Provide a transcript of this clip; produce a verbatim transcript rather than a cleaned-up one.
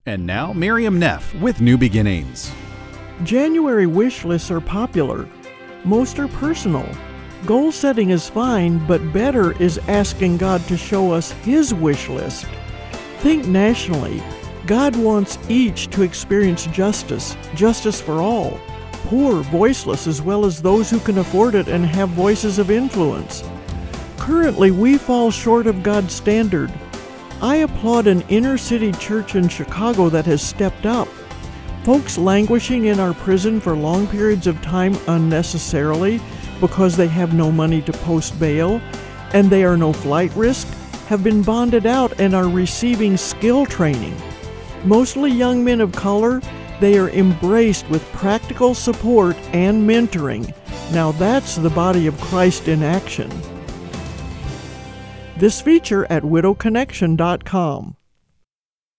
And now, Miriam Neff with New Beginnings. January wish lists are popular. Most are personal. Goal setting is fine, but better is asking God to show us His wish list. Think nationally. God wants each to experience justice, justice for all, poor, voiceless, as well as those who can afford it and have voices of influence. Currently, we fall short of God's standard. I applaud an inner-city church in Chicago that has stepped up. Folks languishing in our prison for long periods of time unnecessarily because they have no money to post bail and they are no flight risk have been bonded out and are receiving skill training. Mostly young men of color, they are embraced with practical support and mentoring. Now that's the body of Christ in action. This feature at widow connection dot com.